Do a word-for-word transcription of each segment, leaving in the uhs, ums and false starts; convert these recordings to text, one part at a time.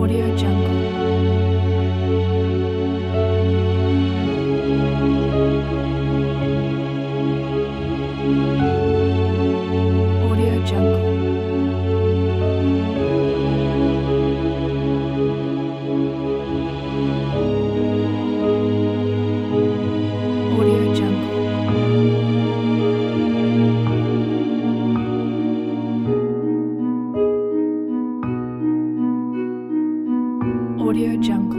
Audio Jungle. Audio Jungle. Audio Jungle. Audio Jungle.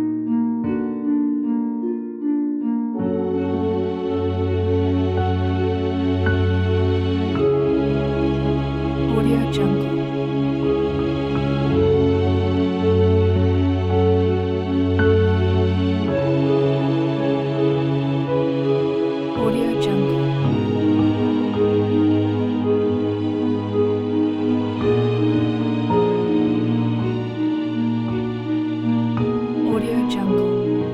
Audio Jungle. Audio Jungle. Audio Jungle.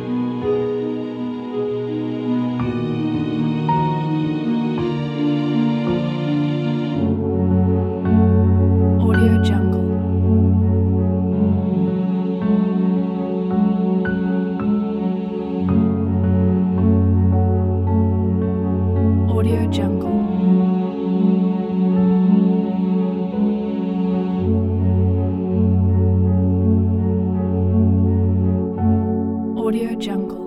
Audio Jungle. Audio Jungle. Audio Jungle.